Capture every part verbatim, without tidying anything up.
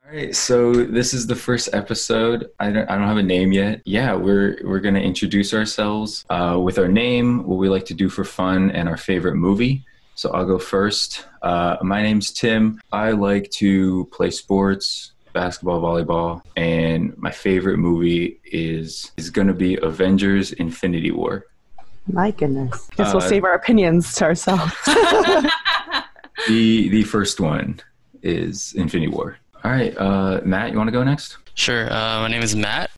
All right, so this is the first episode. I don't, I don't have a name yet. Yeah, we're we're gonna introduce ourselves uh, with our name, what we like to do for fun, and our favorite movie. So I'll go first. Uh, my name's Tim. I like to play sports, basketball, volleyball, and my favorite movie is is gonna be Avengers: Infinity War. My goodness. Guess Uh, we'll save our opinions to ourselves. The the first one is Infinity War. All right, uh, Matt, you want to go next? Sure. Uh, my name is Matt.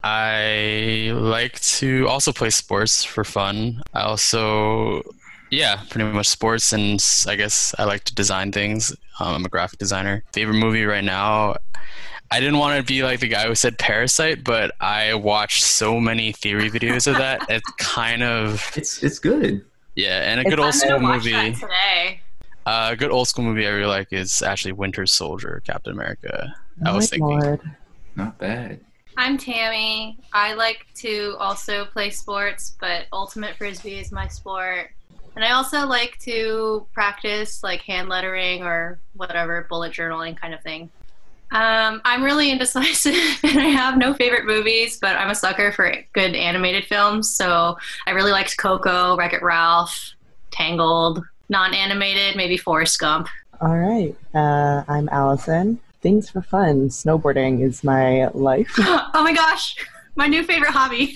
I like to also play sports for fun. I also, yeah, pretty much sports, and s- I guess I like to design things. Um, I'm a graphic designer. Favorite movie right now, I didn't want to be like the guy who said Parasite, but I watched so many theory videos of that. It's kind of, It's it's good. yeah, and a It's- good old I'm school I'm gonna watch movie. that today. Uh, a good old school movie I really like is actually Winter Soldier, Captain America. I was My thinking. Lord. Not bad. I'm Tammy. I like to also play sports, but Ultimate Frisbee is my sport. And I also like to practice like hand lettering or whatever, bullet journaling kind of thing. Um, I'm really indecisive and I have no favorite movies, but I'm a sucker for good animated films. So I really liked Coco, Wreck-It Ralph, Tangled. Non-animated, maybe Forrest Gump. All right. Uh, I'm Allison. Things for fun. Snowboarding is my life. Oh my gosh, my new favorite hobby.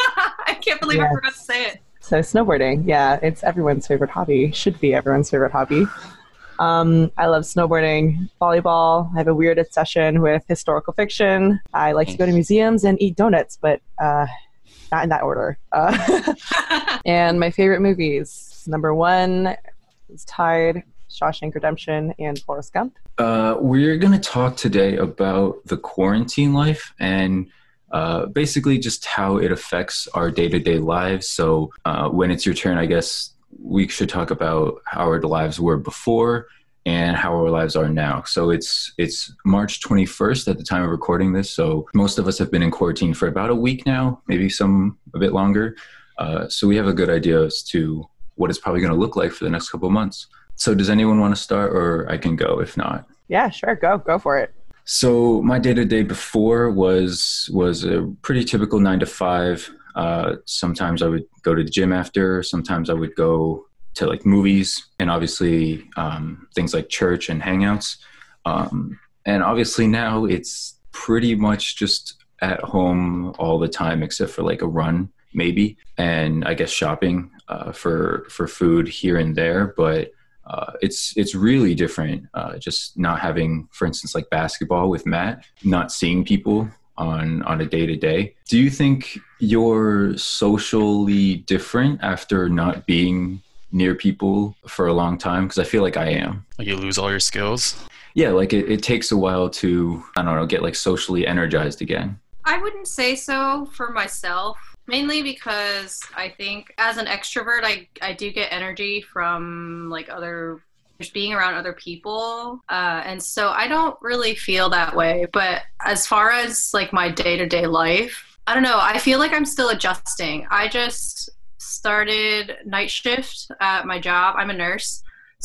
I can't believe I Yes. forgot to say it. So snowboarding, yeah, it's everyone's favorite hobby. Should be everyone's favorite hobby. Um, I love snowboarding, volleyball. I have a weird obsession with historical fiction. I like to go to museums and eat donuts, but uh, not in that order. Uh, and my favorite movies. Number one is tied Shawshank Redemption and Forrest Gump. Uh, we're going to talk today about the quarantine life and uh, basically just how it affects our day-to-day lives. So uh, when it's your turn, I guess we should talk about how our lives were before and how our lives are now. So it's it's March twenty-first at the time of recording this. So most of us have been in quarantine for about a week now, maybe some a bit longer. Uh, so we have a good idea as to what it's probably going to look like for the next couple of months. So does anyone want to start, or I can go if not? Yeah, sure. Go. Go for it. So my day-to-day before was was a pretty typical nine to five. Uh, sometimes I would go to the gym after. Sometimes I would go to like movies and obviously um, things like church and hangouts. Um, and obviously now it's pretty much just at home all the time except for like a run maybe. And I guess shopping uh, for for food here and there. But Uh, it's it's really different. Uh, just not having, for instance, like basketball with Matt, not seeing people on on a day to day. Do you think you're socially different after not being near people for a long time? Because I feel like I am. Like you lose all your skills. Yeah, like it, it takes a while to, I don't know, get like socially energized again. I wouldn't say so for myself, mainly because I think as an extrovert, I, I do get energy from like other, just being around other people. Uh, and so I don't really feel that way. But as far as like my day-to-day life, I don't know. I feel like I'm still adjusting. I just started night shift at my job. I'm a nurse.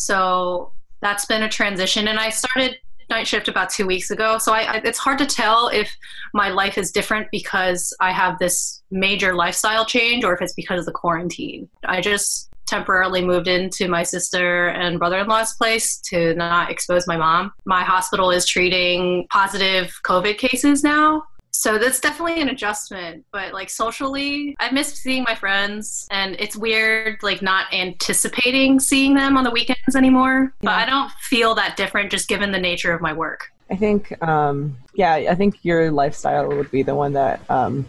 So that's been a transition. And I started night shift about two weeks ago. So I, I, it's hard to tell if my life is different because I have this major lifestyle change or if it's because of the quarantine. I just temporarily moved into my sister and brother-in-law's place to not expose my mom. My hospital is treating positive COVID cases now. So that's definitely an adjustment, but like socially, I miss seeing my friends and it's weird, like not anticipating seeing them on the weekends anymore, but Yeah. I don't feel that different just given the nature of my work. I think, um, yeah, I think your lifestyle would be the one that um,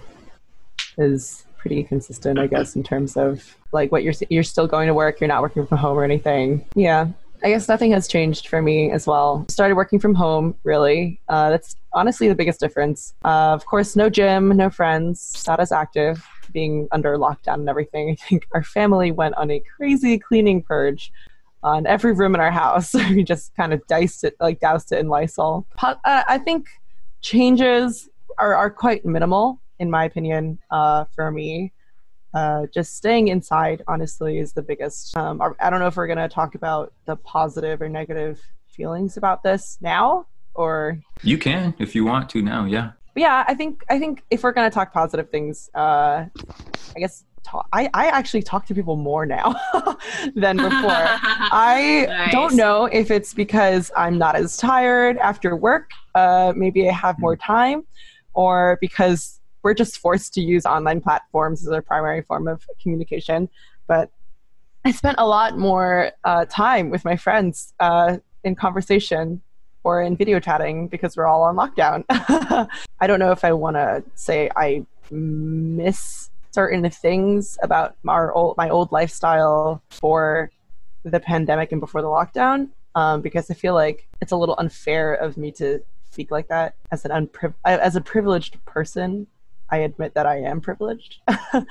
is pretty consistent, I guess, in terms of like what you're you're still going to work, you're not working from home or anything. Yeah, I guess nothing has changed for me as well. Started working from home, really. Uh, that's honestly the biggest difference. Uh, of course, no gym, no friends, not as active, being under lockdown and everything. I think our family went on a crazy cleaning purge on every room in our house. We just kind of diced it, like doused it in Lysol. Po- uh, I think changes are, are quite minimal, in my opinion, uh, for me. Uh, just staying inside, honestly, is the biggest. Um, I don't know if we're going to talk about the positive or negative feelings about this now, or You can if you want to now. Yeah. But yeah, I think I think if we're gonna talk positive things, uh, I guess talk, I I actually talk to people more now than before. I Nice. don't know if it's because I'm not as tired after work. Uh, maybe I have more time, or because we're just forced to use online platforms as our primary form of communication. But I spent a lot more uh, time with my friends uh, in conversation or in video chatting because we're all on lockdown. I don't know if I want to say I miss certain things about our old, my old lifestyle for the pandemic and before the lockdown, um, because I feel like it's a little unfair of me to speak like that as an unpriv- as a privileged person. I admit that I am privileged.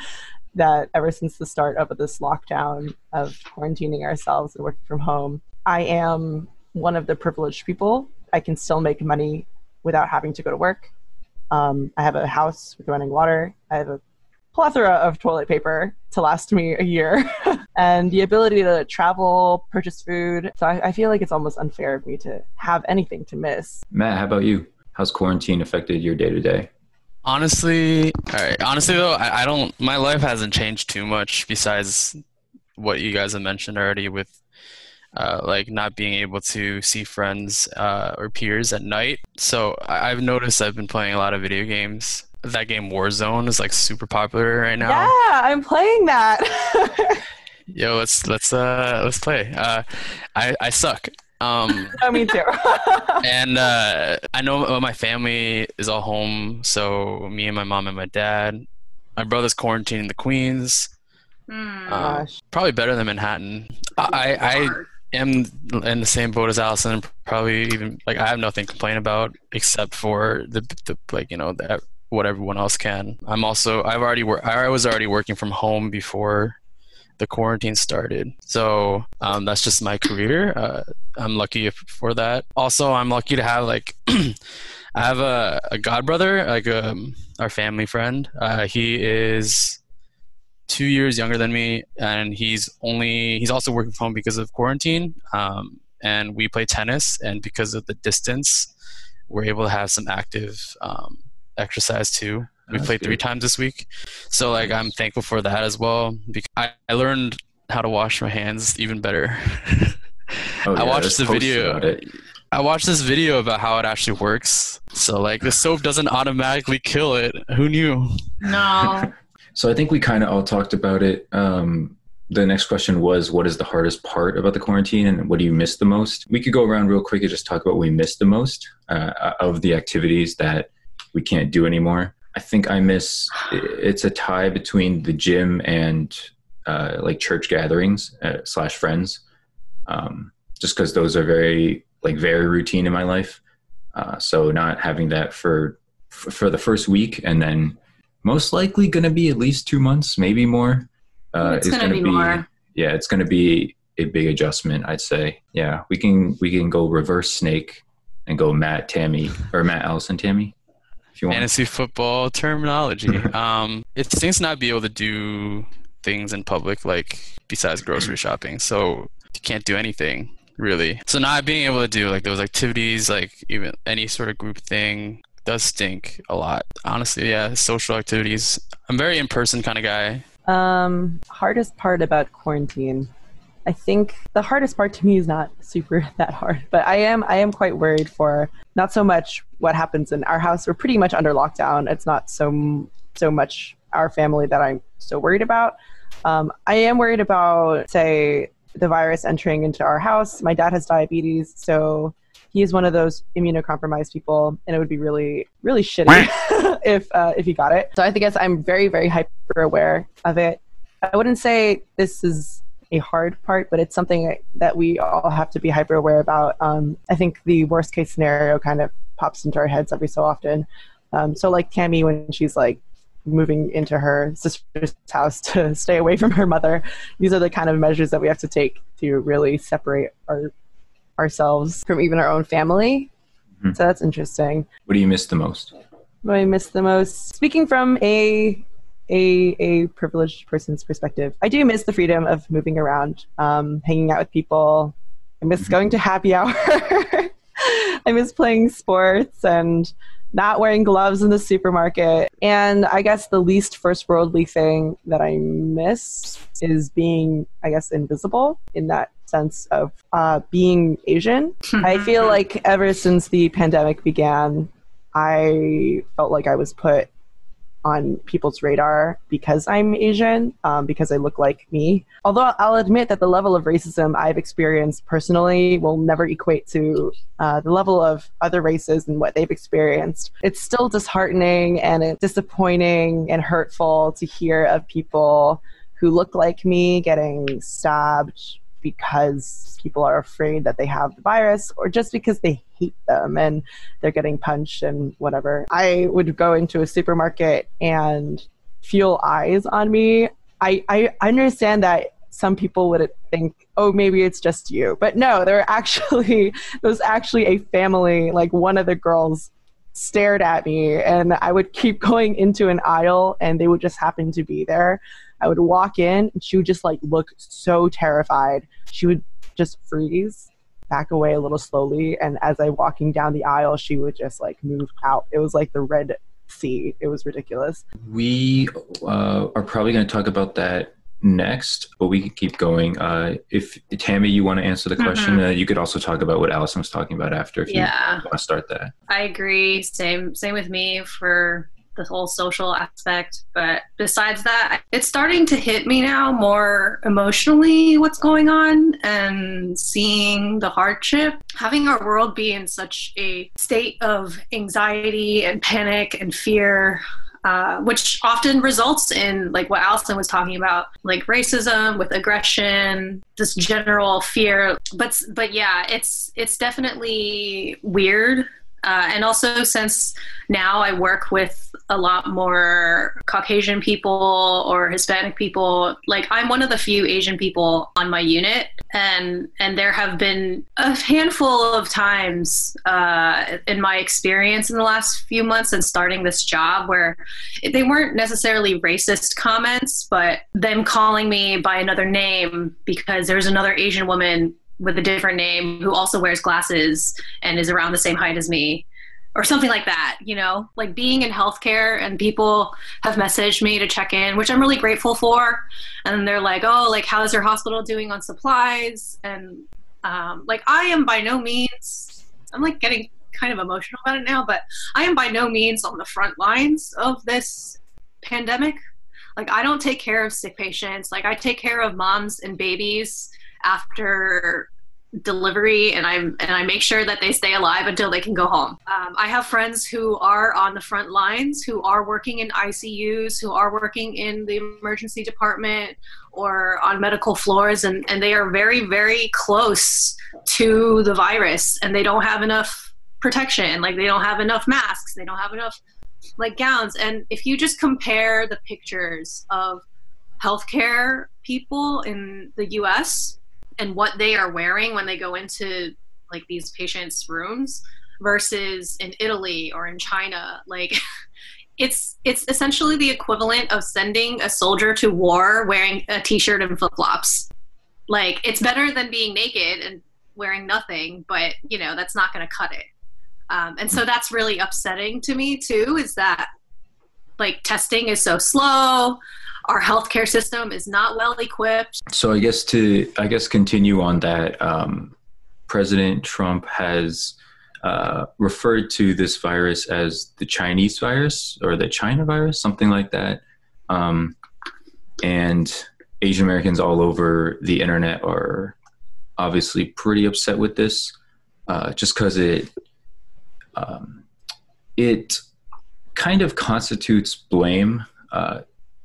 That ever since the start of this lockdown of quarantining ourselves and working from home, I am one of the privileged people. I can still make money without having to go to work. Um, I have a house with running water. I have a plethora of toilet paper to last me a year and the ability to travel, purchase food. So I, I feel like it's almost unfair of me to have anything to miss. Matt, how about you? How's quarantine affected your day to day? Honestly, all right. Honestly though, I, I don't. My life hasn't changed too much besides what you guys have mentioned already with uh, like not being able to see friends uh, or peers at night. So I, I've noticed I've been playing a lot of video games. That game Warzone is like super popular right now. Yeah, I'm playing that. Yo, let's let's uh let's play. Uh, I I suck. Um, Oh, me too. and uh, I know my family is all home, so me and my mom and my dad. My brother's quarantining in the Queens. Hmm. Um, Gosh. probably better than Manhattan. I, I Hard. am in the same boat as Allison. Probably even like I have nothing to complain about except for the, the like you know the, what everyone else can. I'm also I've already wor- I was already working from home before the quarantine started, so um, that's just my career. Uh, I'm lucky for that. Also, I'm lucky to have like I have a, a godbrother, like um, our family friend. Uh, he is two years younger than me, and he's only he's also working from home because of quarantine. Um, and we play tennis, and because of the distance, we're able to have some active um, exercise too. We That's played three good. times this week, so like I'm thankful for that as well. Because I, I learned how to wash my hands even better. Oh, I yeah, watched there's the posts video. about it. I watched this video about how it actually works. So like the soap doesn't automatically kill it. Who knew? No. So I think we kind of all talked about it. Um, the next question was, what is the hardest part about the quarantine and what do you miss the most? We could go around real quick and just talk about what we miss the most uh, of the activities that we can't do anymore. I think I miss, it's a tie between the gym and uh, like church gatherings uh, slash friends. Um, just because those are very, like very routine in my life. Uh, so not having that for, for the first week and then most likely going to be at least two months, maybe more. Uh, It's is gonna gonna be more. Yeah, it's going to be a big adjustment, I'd say. Yeah, we can we can go reverse snake and go Matt, Tammy, or Matt, Allison, Tammy, if you want. Fantasy football terminology. um, it stinks not be able to do things in public, like besides grocery shopping. So you can't do anything really. So not being able to do like those activities, like even any sort of group thing, does stink a lot. Honestly, yeah, social activities. I'm a very in-person kind of guy. Um, hardest part about quarantine. I think the hardest part to me is not super that hard, but I am I am quite worried for not so much what happens in our house. We're pretty much under lockdown. It's not so so much our family that I'm so worried about. Um, I am worried about, say, the virus entering into our house. My dad has diabetes, so he is one of those immunocompromised people, and it would be really, really shitty if uh, if he got it. So I think I'm very, very hyper aware of it. I wouldn't say this is a hard part, but it's something that we all have to be hyper aware about. Um, I think the worst case scenario kind of pops into our heads every so often. Um, so like Tammy, when she's like moving into her sister's house to stay away from her mother, these are the kind of measures that we have to take to really separate our ourselves from even our own family. Mm-hmm. So that's interesting. What do you miss the most? What do I miss the most? Speaking from a a a privileged person's perspective, I do miss the freedom of moving around, um, hanging out with people. I miss mm-hmm. going to happy hour. I miss playing sports and not wearing gloves in the supermarket. And I guess the least first worldly thing that I miss is being, I guess, invisible in that sense of uh, being Asian. I feel like ever since the pandemic began, I felt like I was put on people's radar because I'm Asian, um, because I look like me. Although I'll admit that the level of racism I've experienced personally will never equate to uh, the level of other races and what they've experienced. It's still disheartening and it's disappointing and hurtful to hear of people who look like me getting stabbed because people are afraid that they have the virus or just because they hate them and they're getting punched and whatever. I would go into a supermarket and feel eyes on me. I, I understand that some people would think, oh, maybe it's just you. But no, there were actually, there was actually a family, like one of the girls stared at me and I would keep going into an aisle and they would just happen to be there. I would walk in and she would just like look so terrified. She would just freeze, back away a little slowly. And as I'm walking down the aisle, she would just like move out. It was like the Red Sea. It was ridiculous. We uh, are probably going to talk about that next, but we can keep going. Uh, if Tammy, you want to answer the question, mm-hmm. uh, you could also talk about what Allison was talking about after. If yeah. you want to start that. I agree. Same, same with me for the whole social aspect. But besides that, it's starting to hit me now more emotionally what's going on and seeing the hardship. Having our world be in such a state of anxiety and panic and fear, uh, which often results in like what Allison was talking about, like racism with aggression, this general fear. But but yeah, it's it's definitely weird. Uh, and also since now I work with a lot more Caucasian people or Hispanic people, like I'm one of the few Asian people on my unit. And and there have been a handful of times uh, in my experience in the last few months and starting this job where they weren't necessarily racist comments, but them calling me by another name because there's another Asian woman with a different name who also wears glasses and is around the same height as me or something like that, you know, like being in healthcare and people have messaged me to check in, which I'm really grateful for. And they're like, oh, like, how's your hospital doing on supplies? And um, like, I am by no means, I'm like getting kind of emotional about it now, but I am by no means on the front lines of this pandemic. Like, I don't take care of sick patients. Like, I take care of moms and babies after delivery, and I and I make sure that they stay alive until they can go home. Um, I have friends who are on the front lines, who are working in I C Us, who are working in the emergency department or on medical floors, and, and they are very, very close to the virus, and they don't have enough protection. Like, they don't have enough masks, they don't have enough like gowns. And if you just compare the pictures of healthcare people in the U S and what they are wearing when they go into like these patients' rooms versus in Italy or in China, like it's it's essentially the equivalent of sending a soldier to war wearing a t-shirt and flip-flops. Like, it's better than being naked and wearing nothing, but you know, that's not going to cut it. Um, and so that's really upsetting to me too, is that like testing is so slow. Our healthcare system is not well equipped. So I guess to, I guess continue on that, um, President Trump has uh, referred to this virus as the Chinese virus or the China virus, something like that. Um, and Asian Americans all over the internet are obviously pretty upset with this, uh, just because it, um, it kind of constitutes blame uh,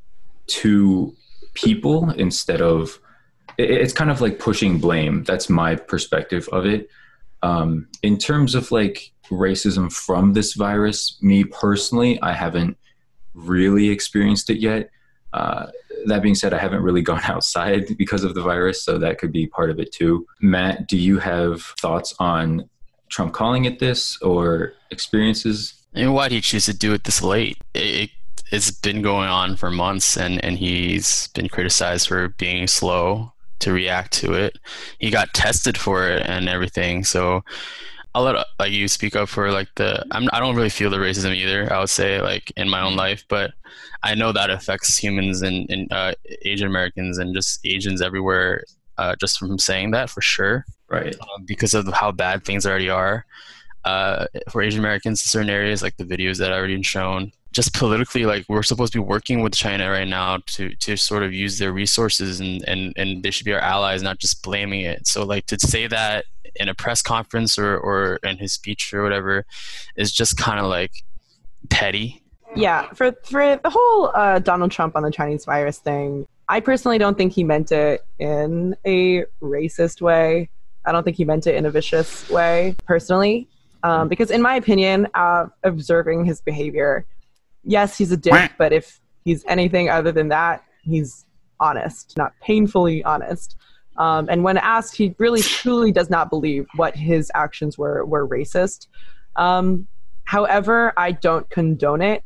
to people instead of, it, it's kind of like pushing blame. That's my perspective of it. Um, in terms of like racism from this virus, me personally, I haven't really experienced it yet. Uh, that being said, I haven't really gone outside because of the virus, so that could be part of it too. Matt, do you have thoughts on Trump calling it this or experiences? And why did he choose to do it this late? It, it's been going on for months, and, and he's been criticized for being slow to react to it. He got tested for it and everything. So I'll let like you speak up for like the. I'm, I don't really feel the racism either. I would say like in my own life, but I know that affects humans and, and uh, Asian Americans and just Asians everywhere. Uh, just from saying that for sure, Right. um, because of how bad things already are uh, for Asian Americans in certain areas, like the videos that I already shown. Just politically, like we're supposed to be working with China right now to to sort of use their resources and, and, and they should be our allies, not just blaming it. So like to say that in a press conference or, or in his speech or whatever is just kind of like petty. Yeah, for for the whole uh, Donald Trump on the Chinese virus thing, I personally don't think he meant it in a racist way. I don't think he meant it in a vicious way, personally, um, because in my opinion, uh, observing his behavior, yes, he's a dick, but if he's anything other than that, he's honest, not painfully honest. Um, and when asked, he really truly does not believe what his actions were were racist. Um, however, I don't condone it.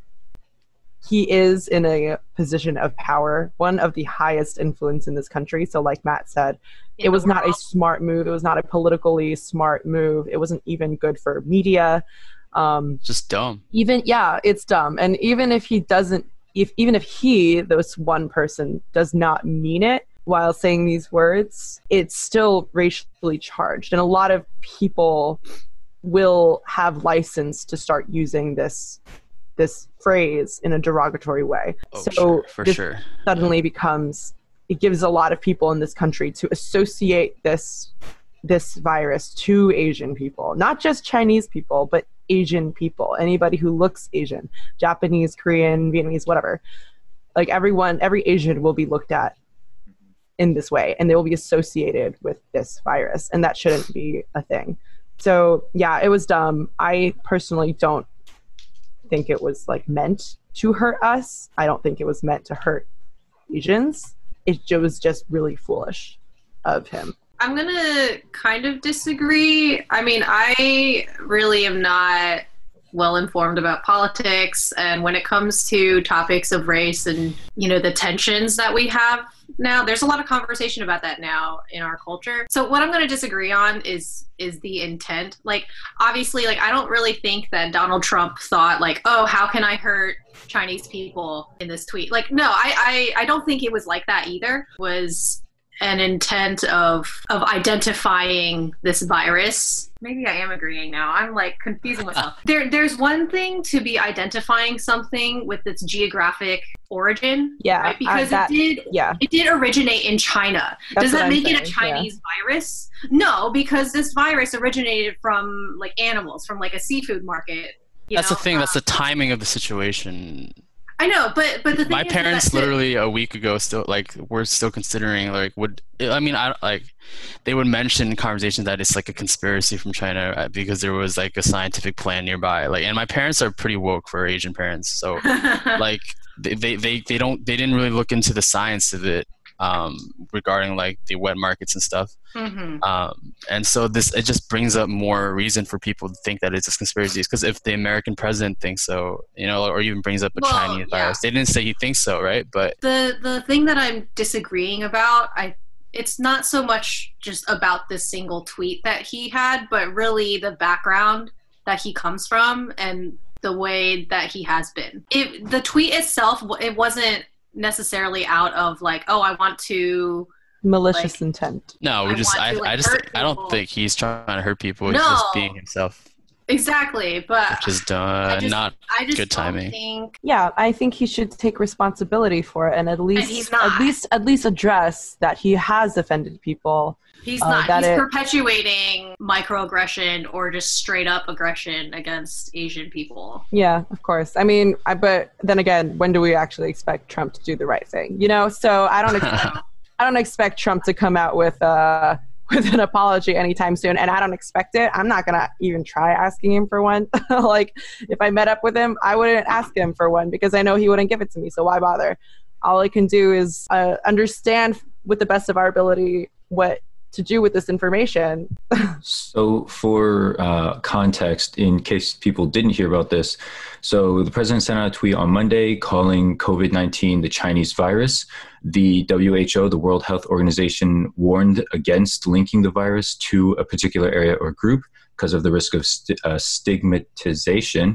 He is in a position of power, one of the highest influence in this country. So like Matt said, In it was the not a world. smart move. It was not a politically smart move. It wasn't even good for media. Um, Just dumb. even yeah it's dumb, and even if he doesn't if even if he this one person does not mean it while saying these words, it's still racially charged, and a lot of people will have license to start using this this phrase in a derogatory way. Oh, so sure, for this sure. suddenly becomes, it gives a lot of people in this country to associate this this virus to Asian people, not just Chinese people, but Asian people, anybody who looks Asian, Japanese, Korean, Vietnamese, whatever. Like everyone, every Asian will be looked at in this way, and they will be associated with this virus, and that shouldn't be a thing. So yeah, it was dumb. I personally don't think it was like meant to hurt us. I don't think it was meant to hurt Asians. It ju- was just really foolish of him. I'm gonna kind of disagree. I mean, I really am not well informed about politics, and when it comes to topics of race and, you know, the tensions that we have now, there's a lot of conversation about that now in our culture. So what I'm going to disagree on is is the intent. Like, obviously, like, I don't really think that Donald Trump thought like, oh, how can I hurt Chinese people in this tweet? Like, no, I I, I don't think it was like that either. It was an intent of of identifying this virus. Maybe I am agreeing now. I'm like confusing myself. There, there's one thing to be identifying something with its geographic origin, Yeah, right? Because I- that- it did, yeah. it did originate in China. That's Does what that I'm make it a saying, yeah. Chinese virus? No, because this virus originated from like animals, from like a seafood market. you That's know? the thing. That's Uh, the timing of the situation. I know, but but the thing My is parents that- literally a week ago still like were still considering like would I mean I like they would mention in conversations that it's like a conspiracy from China uh, because there was like a scientific plan nearby, like, and my parents are pretty woke for Asian parents, so like they, they they they don't they didn't really look into the science of it um regarding like the wet markets and stuff. Mhm. Um, and so this, it just brings up more reason for people to think that it's a conspiracy. Because if the American president thinks so, you know, or even brings up a Well, Chinese yeah. virus, they didn't say he thinks so, right? But the the thing that I'm disagreeing about, I it's not so much just about this single tweet that he had, but really the background that he comes from and the way that he has been. It, the tweet itself, it wasn't necessarily out of like, oh, I want to. Malicious Like- intent. no, we I just, want I, to, like, I just, hurt I don't people. think he's trying to hurt people. He's No. just being himself, Exactly, but which is uh, I just, not I just good don't timing. think Yeah, I think he should take responsibility for it, and at least he's not. at least at least address that he has offended people. he's Uh, not. that He's it- perpetuating microaggression or just straight up aggression against Asian people. Yeah, of course. I mean, I, but then again, when do we actually expect Trump to do the right thing? You know, so I don't expect, I don't expect Trump to come out with uh with an apology anytime soon, and I don't expect it. I'm not gonna even try asking him for one. Like, if I met up with him, I wouldn't ask him for one because I know he wouldn't give it to me. So why bother? All I can do is uh, understand with the best of our ability what to do with this information. So for uh, context, in case people didn't hear about this, so the president sent out a tweet on Monday calling COVID nineteen the Chinese virus. The W H O, the World Health Organization, warned against linking the virus to a particular area or group because of the risk of st- uh, stigmatization.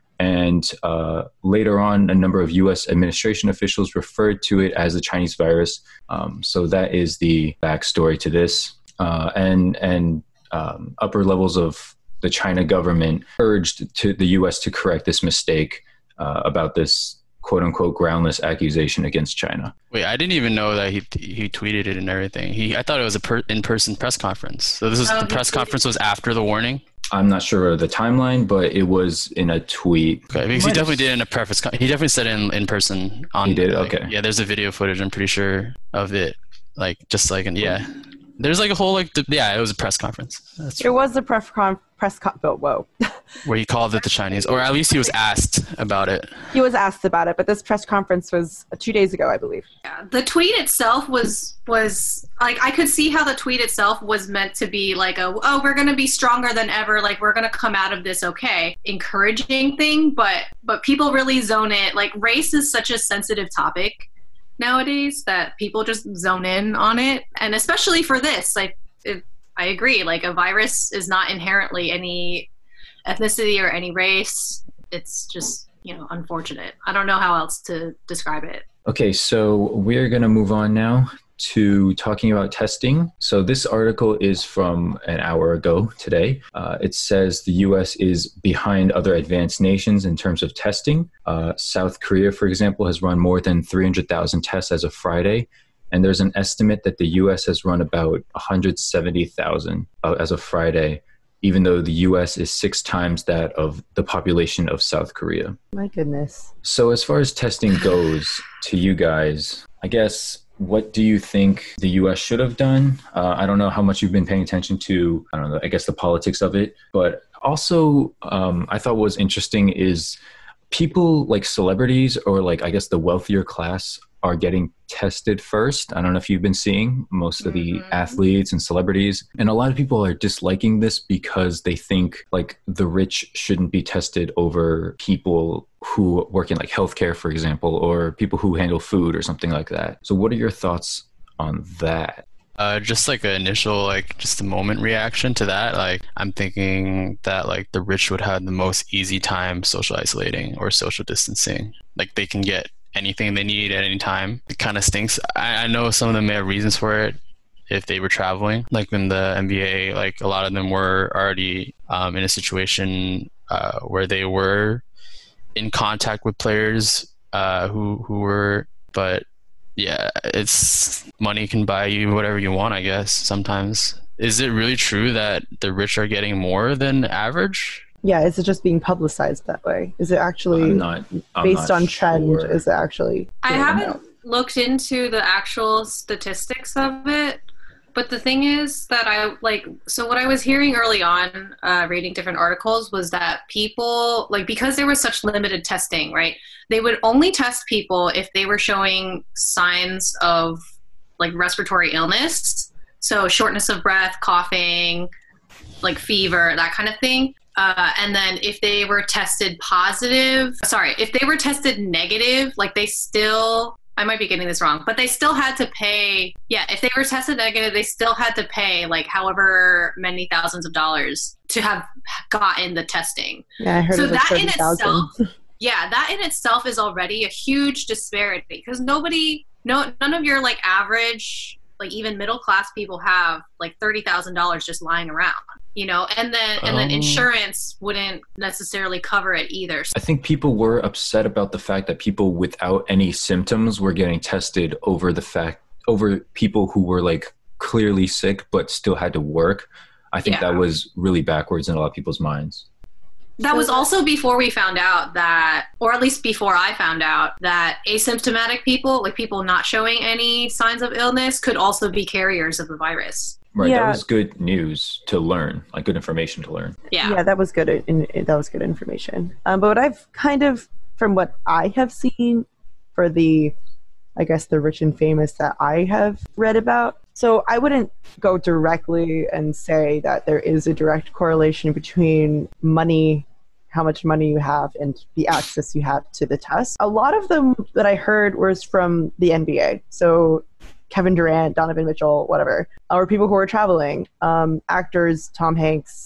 And uh, later on, a number of U S administration officials referred to it as the Chinese virus. Um, so that is the backstory to this. Uh, and and um, upper levels of the China government urged to the U S to correct this mistake uh, about this quote unquote groundless accusation against China. Wait, I didn't even know that he he tweeted it and everything. He I thought it was a per, in-person press conference. So this was Oh, the press tweeted. conference was after the warning. I'm not sure of the timeline, but it was in a tweet. Okay, because he definitely did it in a preface. Con- he definitely said it in, in person. On, He did? like, Okay. Yeah, there's a video footage. I'm pretty sure of it. Like just like and yeah, there's like a whole like the, yeah, it was a press conference. That's It was a press con press con. Oh, whoa. where he called it the Chinese, or at least he was asked about it. He was asked about it, but this press conference was two days ago, I believe. Yeah, the tweet itself was was like I could see how the tweet itself was meant to be like a oh we're gonna be stronger than ever, like we're gonna come out of this okay, encouraging thing, but but people really zone it. Like race is such a sensitive topic nowadays that people just zone in on it, and especially for this, like it, I agree, like a virus is not inherently any ethnicity or any race. It's just, you know, unfortunate. I don't know how else to describe it. Okay, so we're going to move on now to talking about testing. So this article is from an hour ago today. Uh, it says the U S is behind other advanced nations in terms of testing. Uh, South Korea, for example, has run more than three hundred thousand tests as of Friday. And there's an estimate that the U S has run about one hundred seventy thousand uh, as of Friday, even though the U S is six times that of the population of South Korea. My goodness. So as far as testing goes to you guys, I guess, what do you think the U S should have done? Uh, I don't know how much you've been paying attention to, I don't know, I guess the politics of it. But also, um, I thought what was interesting is people like celebrities or like, I guess the wealthier class are getting tested first. I don't know if you've been seeing most of the Mm-hmm. athletes and celebrities. And a lot of people are disliking this because they think like the rich shouldn't be tested over people who work in like healthcare, for example, or people who handle food or something like that. So what are your thoughts on that? Uh, just like an initial, like just a moment reaction to that. Like I'm thinking that like the rich would have the most easy time social isolating or social distancing. Like they can get anything they need at any time. It kind of stinks. I, I know some of them may have reasons for it if they were traveling. Like in the N B A, like a lot of them were already um, in a situation uh, where they were in contact with players uh, who who were, but yeah, it's money can buy you whatever you want, I guess, sometimes. Is it really true that the rich are getting more than average? Yeah, is it just being publicized that way? Is it actually I'm not, I'm based not on trend? sure. Is it actually? I getting haven't out? looked into the actual statistics of it, but the thing is that I like, so what I was hearing early on, uh, reading different articles, was that people, like, because there was such limited testing, right, they would only test people if they were showing signs of like respiratory illness. So shortness of breath, coughing, like fever, that kind of thing. Uh, and then if they were tested positive, sorry, if they were tested negative, like they still, I might be getting this wrong, but they still had to pay, yeah, if they were tested negative, they still had to pay like however many thousands of dollars to have gotten the testing. Yeah, I heard So it was like that in thirty thousand. itself, yeah, that in itself is already a huge disparity because nobody, no, none of your like average, like even middle class people have like thirty thousand dollars just lying around, you know, and then and then Oh. insurance wouldn't necessarily cover it either. I think people were upset about the fact that people without any symptoms were getting tested over the fact over people who were like clearly sick but still had to work. I think Yeah. that was really backwards in a lot of people's minds. That was also before we found out that, or at least before I found out, that asymptomatic people, like people not showing any signs of illness, could also be carriers of the virus. Right. Yeah. That was good news to learn, like good information to learn. Yeah. Yeah, that was good. In, in, that was good information. Um, but what I've kind of, from what I have seen, for the, I guess the rich and famous that I have read about. So I wouldn't go directly and say that there is a direct correlation between money, how much money you have, and the access you have to the test. A lot of them that I heard was from the N B A. So Kevin Durant, Donovan Mitchell, whatever, or people who are traveling, um, actors, Tom Hanks,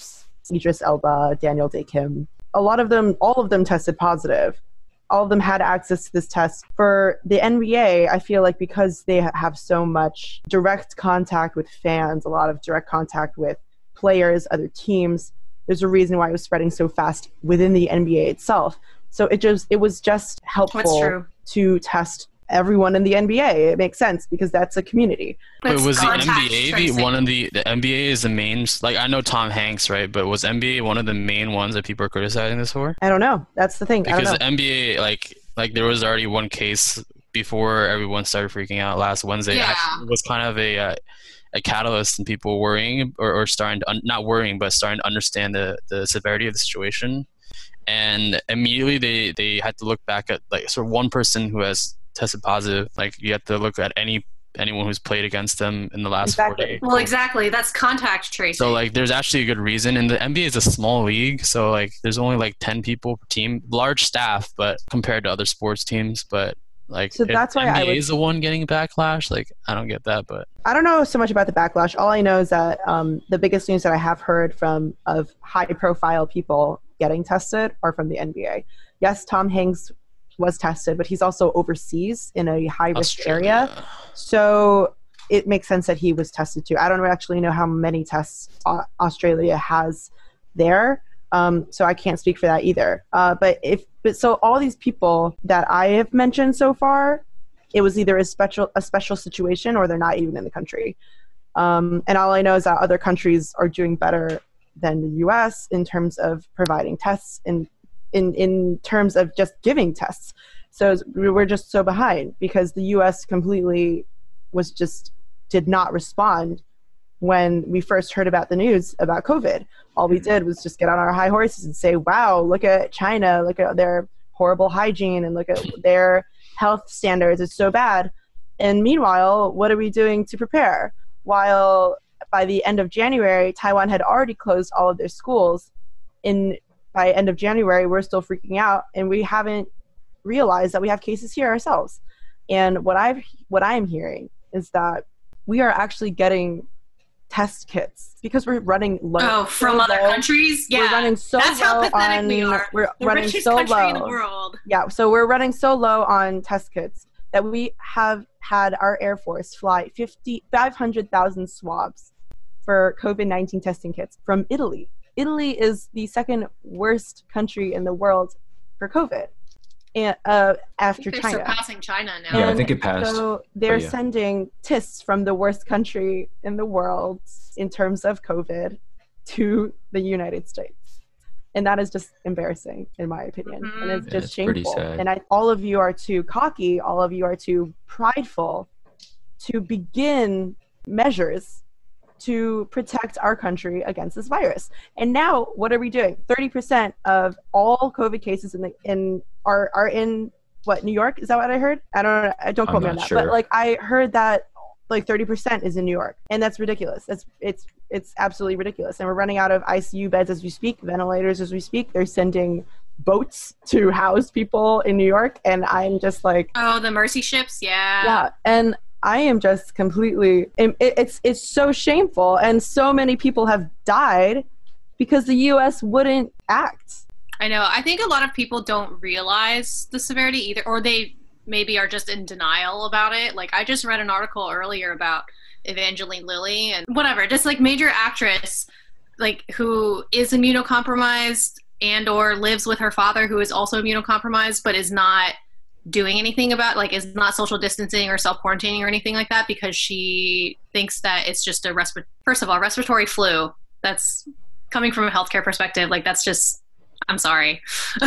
Idris Elba, Daniel Day Kim. A lot of them, all of them tested positive. All of them had access to this test. For the N B A, I feel like because they have so much direct contact with fans, a lot of direct contact with players, other teams, there's a reason why it was spreading so fast within the N B A itself. So it just it was just helpful to test everyone in the N B A. It makes sense because that's a community. Wait, was the N contact B A the tracing. one of the the N B A is the main, like I know Tom Hanks, right? But was N B A one of the main ones that people are criticizing this for? I don't know. That's the thing. I don't Because know. the N B A, like like there was already one case before everyone started freaking out last Wednesday. Yeah. Actually, it was kind of a uh, a catalyst in people worrying or, or starting to un- not worrying but starting to understand the the severity of the situation. And immediately they they had to look back at like sort of one person who has tested positive. Like you have to look at any anyone who's played against them in the last Exactly. four days. Well, exactly. That's contact tracing. So like there's actually a good reason, and the N B A is a small league, so like there's only like ten people per team, large staff, but compared to other sports teams, but like So if that's why N B A I would- is the one getting backlash. Like I don't get that, but I don't know so much about the backlash. All I know is that um, the biggest news that I have heard from of high-profile people getting tested are from the N B A. Yes, Tom Hanks was tested, but he's also overseas in a high-risk area. Australia. So it makes sense that he was tested too. I don't actually know how many tests uh, Australia has there, um, so I can't speak for that either. Uh, but if but so, all these people that I have mentioned so far, it was either a special a special situation or they're not even in the country. Um, and all I know is that other countries are doing better than the U S in terms of providing tests and in in terms of just giving tests. So we we're just so behind because the U S completely was just did not respond when we first heard about the news about COVID. All we did was just get on our high horses and say, wow, look at China, look at their horrible hygiene and look at their health standards. It's so bad. And meanwhile, what are we doing to prepare? While by the end of January, Taiwan had already closed all of their schools. In by end of January, we're still freaking out and we haven't realized that we have cases here ourselves. And what I've what I'm hearing is that we are actually getting test kits because we're running low. oh, from so other low. countries? Yeah. We're running so That's low how pathetic on. we are. We're The running richest so country low. in the world. Yeah, so we're running so low on test kits that we have had our Air Force fly fifty, five hundred thousand swabs for COVID nineteen testing kits from Italy. Italy is the second worst country in the world for COVID, and uh, after They're China. surpassing China now. Yeah, I And think it passed. So they're But yeah. sending tests from the worst country in the world in terms of COVID to the United States. And that is just embarrassing, in my opinion. Mhm. And it's Yeah, just it's pretty shameful. sad. And I, all of you are too cocky, all of you are too prideful to begin measures to protect our country against this virus. And now, what are we doing? thirty percent of all COVID cases in the in are are in what, New York? Is that what I heard? I don't know. I don't I'm quote me on not that. sure. But like I heard that like thirty percent is in New York, and that's ridiculous. That's it's it's absolutely ridiculous. And we're running out of I C U beds as we speak, ventilators as we speak. They're sending boats to house people in New York, and I'm just like, Oh, the mercy ships? Yeah. yeah, and I am just completely. It, it's it's so shameful, and so many people have died because the U S wouldn't act. I know. I think a lot of people don't realize the severity either, or they maybe are just in denial about it. Like, I just read an article earlier about Evangeline Lilly and whatever, just like major actress, like who is immunocompromised and or lives with her father who is also immunocompromised, but is not doing anything about, like, is not social distancing or self-quarantining or anything like that because she thinks that it's just a respi- first of all, respiratory flu. That's coming from a healthcare perspective. Like, that's just, I'm sorry.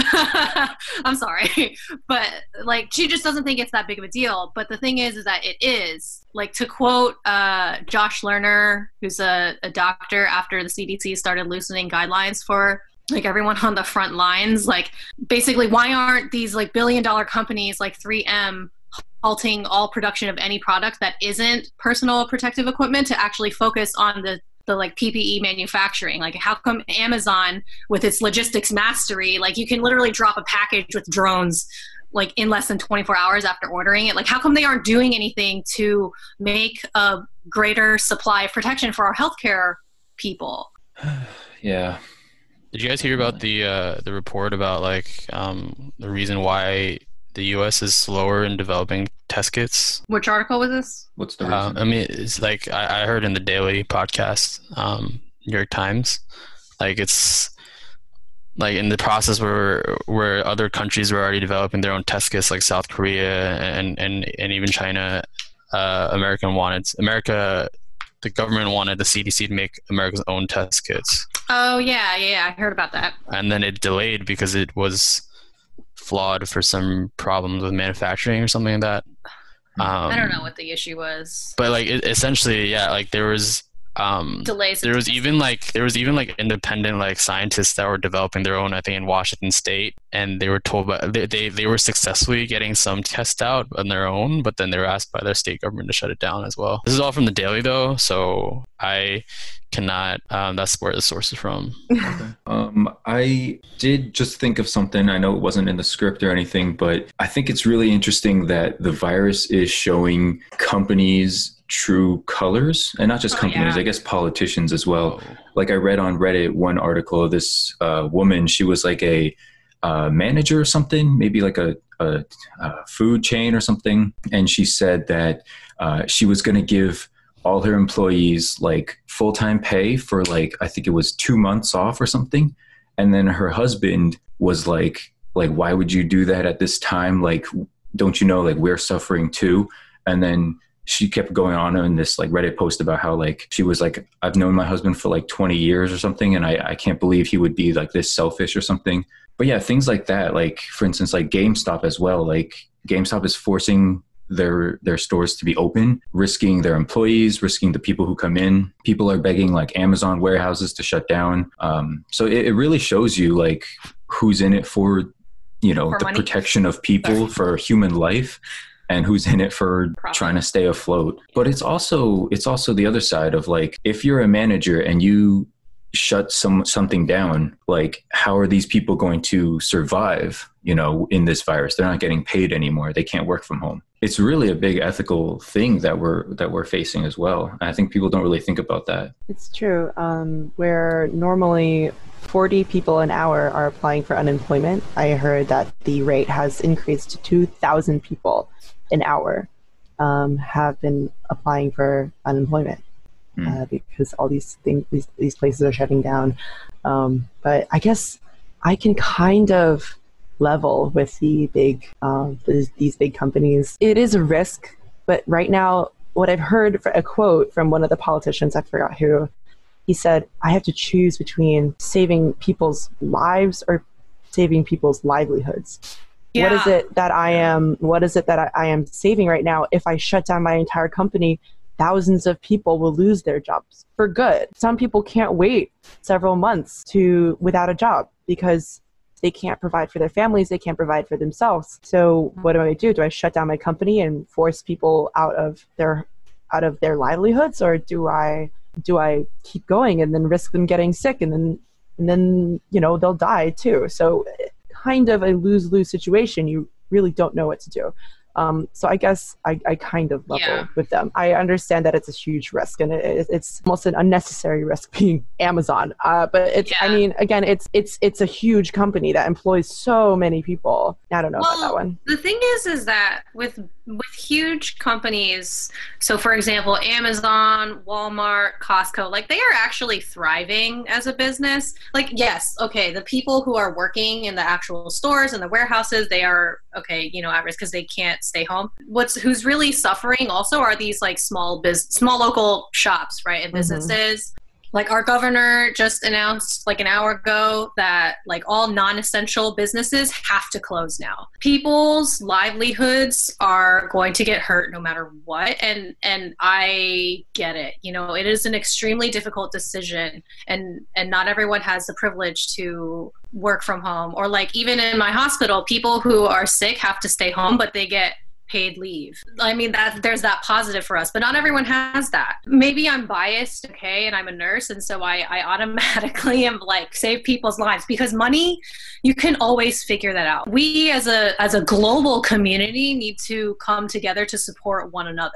I'm sorry. But like, she just doesn't think it's that big of a deal. But the thing is, is that it is. Like, to quote uh, Josh Lerner, who's a, a doctor, after the C D C started loosening guidelines for like everyone on the front lines, like basically why aren't these like billion dollar companies like three M halting all production of any product that isn't personal protective equipment to actually focus on the the like P P E manufacturing? Like, how come Amazon with its logistics mastery, like you can literally drop a package with drones like in less than twenty-four hours after ordering it? Like, how come they aren't doing anything to make a greater supply of protection for our healthcare people? Yeah. Did you guys hear about the uh, the report about like um, the reason why the U S is slower in developing test kits? Which article was this? What's the Uh, reason? I mean, it's like I, I heard in the Daily podcast, um, New York Times, like it's like in the process where where other countries were already developing their own test kits, like South Korea and and, and even China. Uh, American wanted America, the government wanted the C D C to make America's own test kits. Oh yeah, yeah, I heard about that. And then it delayed because it was flawed for some problems with manufacturing or something like that. Um, I don't know what the issue was. But like it, essentially, yeah, like there was um, Delays. there was even like there was even like independent like scientists that were developing their own, I think, in Washington State, and they were told by they they, they were successfully getting some tests out on their own, but then they were asked by their state government to shut it down as well. This is all from the Daily though, so I cannot um, that's where the source is from. Okay. Um, I did just think of something. I know it wasn't in the script or anything, but I think it's really interesting that the virus is showing companies true colors, and not just Oh, companies, yeah. I guess politicians as well. Oh. Like I read on Reddit one article of this uh, woman. She was like a uh, manager or something, maybe like a, a, a food chain or something. And she said that uh, she was going to give all her employees like full-time pay for like, I think it was two months off or something. And then her husband was like, like, why would you do that at this time? Like, don't you know, like we're suffering too. And then she kept going on in this like Reddit post about how like she was like, I've known my husband for like twenty years or something, and I, I can't believe he would be like this selfish or something. But yeah, things like that, like for instance, like GameStop as well. Like GameStop is forcing their their stores to be open, risking their employees, risking the people who come in. People are begging like Amazon warehouses to shut down. Um, so it, it really shows you like who's in it for, you know, For the money. protection of people, for human life, and who's in it for Profit. trying to stay afloat. But it's also it's also the other side of like, if you're a manager and you shut some something down, like how are these people going to survive, you know, in this virus? They're not getting paid anymore. They can't work from home. It's really a big ethical thing that we're that we're facing as well. And I think people don't really think about that. It's true. Um, where normally forty people an hour are applying for unemployment, I heard that the rate has increased to two thousand people an hour um, have been applying for unemployment Mm. uh, because all these things, these, these places are shutting down. Um, but I guess I can kind of level with the big, um, these, these big companies. It is a risk, but right now, what I've heard, for a quote from one of the politicians, I forgot who, he said, I have to choose between saving people's lives or saving people's livelihoods. What is Yeah. it that I am, what is it that I, I am saving right now? If I shut down my entire company, thousands of people will lose their jobs for good. Some people can't wait several months to without a job because they can't provide for their families, they can't provide for themselves. So what do I do? Do I shut down my company and force people out of their out of their livelihoods, or do I do I keep going and then risk them getting sick and then and then you know they'll die too? So kind of a lose-lose situation. You really don't know what to do. Um, so I guess I, I kind of level Yeah. with them. I understand that it's a huge risk, and it, it's almost an unnecessary risk being Amazon. Uh, but it's, I Yeah. mean, again, it's it's it's a huge company that employs so many people. I don't know about that Well, one. the thing is, is that with with huge companies, so for example, Amazon, Walmart, Costco, like they are actually thriving as a business. Like, yes, okay, the people who are working in the actual stores and the warehouses, they are okay, you know, at risk because they can't stay home. What's who's really suffering also are these like small biz, small local shops, right, and Mhm. businesses. Like our governor just announced like an hour ago that like all non-essential businesses have to close now. People's livelihoods are going to get hurt no matter what. And and I get it. You know, it is an extremely difficult decision, and and not everyone has the privilege to work from home. Or like even in my hospital, people who are sick have to stay home, but they get paid leave. I mean, that there's that positive for us, but not everyone has that. Maybe I'm biased, okay, and I'm a nurse, and so I, I automatically am like save people's lives, because money, you can always figure that out. We as a as a global community need to come together to support one another.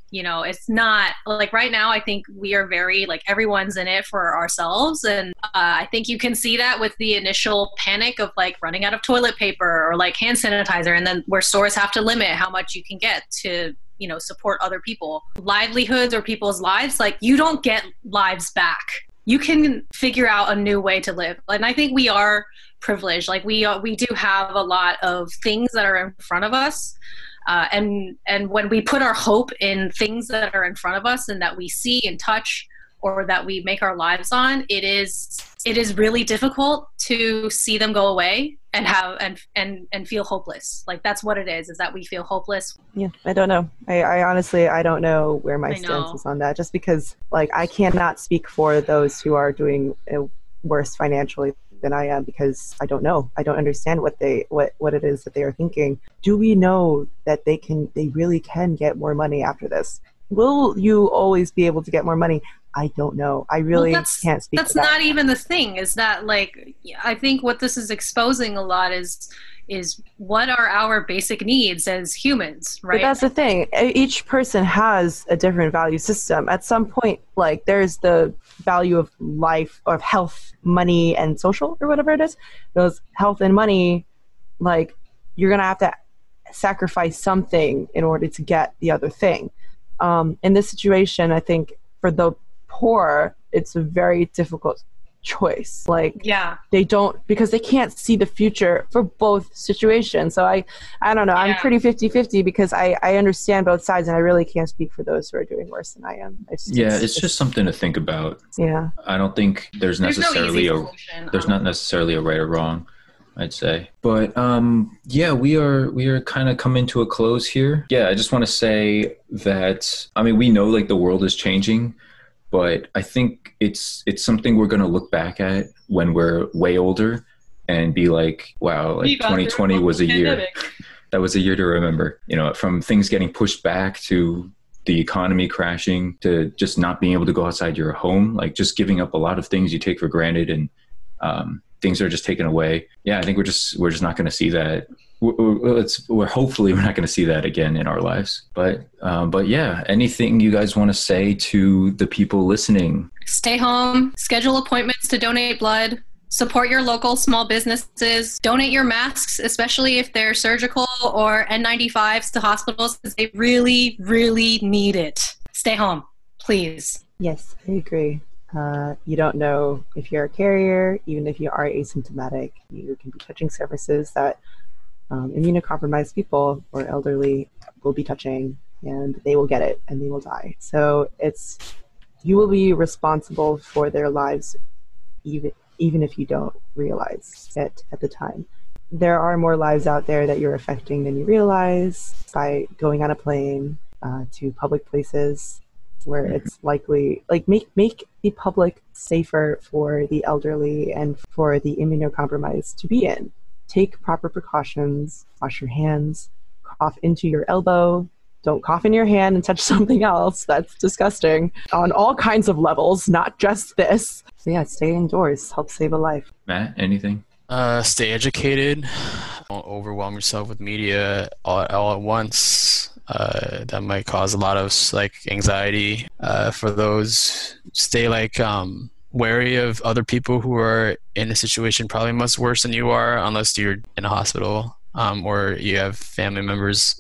You know, it's not like right now, I think we are very like everyone's in it for ourselves. And uh, I think you can see that with the initial panic of like running out of toilet paper or like hand sanitizer. And then where stores have to limit how much you can get to, you know, support other people. Livelihoods or people's lives, like you don't get lives back. You can figure out a new way to live. And I think we are privileged. Like we, uh, we do have a lot of things that are in front of us. Uh, and and when we put our hope in things that are in front of us and that we see and touch or that we make our lives on, it is it is really difficult to see them go away and have and and and feel hopeless. Like that's what it is, is that we feel hopeless. Yeah, I don't know. I, I honestly, I don't know where my I stance know. is on that, just because like I cannot speak for those who are doing uh, worse financially than I am, because I don't know. I don't understand what they what what it is that they are thinking. Do we know that they can they really can get more money after this? Will you always be able to get more money? I don't know. I really Well, that's, can't speak That's to that. not even the thing, is that like I think what this is exposing a lot is is what are our basic needs as humans, right? But that's the thing. E- Each person has a different value system. At some point, like there's the value of life, of health, money, and social, or whatever it is. Those health and money, like you're gonna have to sacrifice something in order to get the other thing. Um, in this situation, I think for the poor, it's a very difficult choice. Like yeah. they don't, because they can't see the future for both situations. So I, I don't know. I'm Yeah. pretty fifty-fifty because I, I understand both sides, and I really can't speak for those who are doing worse than I am. It's, Yeah, it's just something to think about. yeah. I don't think there's There's no necessarily easy a solution. there's um, not necessarily a right or wrong, I'd say. But um, yeah, we are we are kind of coming to a close here. Yeah, I just want to say that I mean we know like the world is changing, but I think it's it's something we're gonna look back at when we're way older and be like, wow, We like got twenty twenty through was a year. pandemic. That was a year to remember. You know, from things getting pushed back to the economy crashing to just not being able to go outside your home, like just giving up a lot of things you take for granted, and um, things are just taken away. Yeah, I think we're just we're just not going to see that. We're, we're, it's, we're hopefully we're not going to see that again in our lives. But um, but yeah, anything you guys want to say to the people listening? Stay home, schedule appointments to donate blood, support your local small businesses, donate your masks, especially if they're surgical, or N ninety-fives to hospitals because they really, really need it. Stay home, please. Yes, I agree. Uh, you don't know if you're a carrier, even if you are asymptomatic. You can be touching surfaces that um, immunocompromised people or elderly will be touching, and they will get it and they will die. So it's you will be responsible for their lives, even even if you don't realize it at the time. There are more lives out there that you're affecting than you realize by going on a plane uh, to public places where it's likely, like make make the public safer for the elderly and for the immunocompromised to be in. Take proper precautions, wash your hands, cough into your elbow, don't cough in your hand and touch something else. That's disgusting on all kinds of levels, not just this. So yeah, stay indoors, help save a life. Matt, anything? Uh, stay educated. Don't overwhelm yourself with media all, all at once. Uh, that might cause a lot of like anxiety. Uh, for those, stay like um, wary of other people who are in a situation probably much worse than you are, unless you're in a hospital um, or you have family members.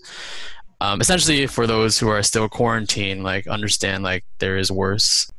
Um, essentially, for those who are still quarantined, like understand like there is worse.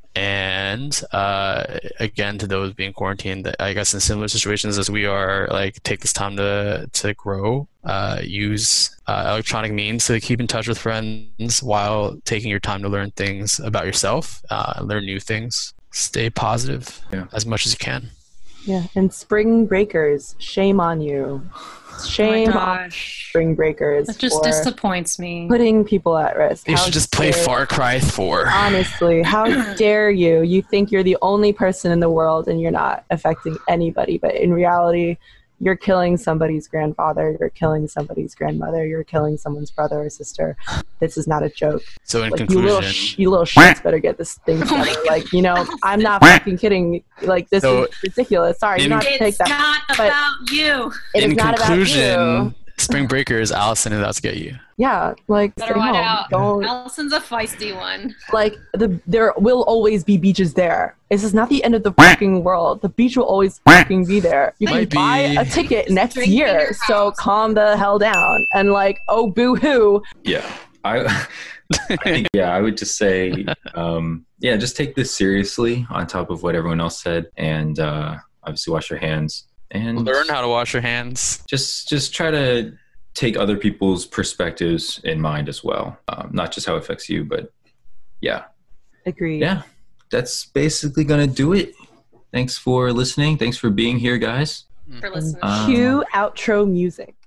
And uh, again, to those being quarantined, I guess in similar situations as we are, like take this time to to grow. Uh, use uh, electronic means to keep in touch with friends while taking your time to learn things about yourself, uh, learn new things. Stay positive Yeah. as much as you can. Yeah, and spring breakers, shame on you. Shame Oh my on gosh. spring breakers That just for disappoints me. putting people at risk. You How should just play dare- Far Cry four. Honestly, how dare you? You think you're the only person in the world and you're not affecting anybody, but in reality, you're killing somebody's grandfather, you're killing somebody's grandmother, you're killing someone's brother or sister. This is not a joke. So in Like, you little, conclusion, sh- you little shits better get this thing Oh my together. Like, you know, I'm not fucking kidding. Like, this So, is ridiculous. Sorry, you in- don't have to take It's that. not but- about you. It is in not about you. conclusion, Spring Breakers, Allison is out to get you. Yeah, like Better stay watch home. out. Don't Allison's a feisty one. like the there will always be beaches there. This is not the end of the fucking world. The beach will always fucking be there. You can Might buy be. a ticket next Drink in year, your so house. calm the hell down. And like, oh boo hoo. Yeah. I, I think, yeah, I would just say, um, yeah, just take this seriously on top of what everyone else said. And uh, obviously wash your hands. And Learn how to wash your hands. just just try to take other people's perspectives in mind as well. Um, not just how it affects you, but yeah. Agreed. Yeah, that's basically going to do it. Thanks for listening. Thanks for being here, guys. For listening. Um, Cue outro music.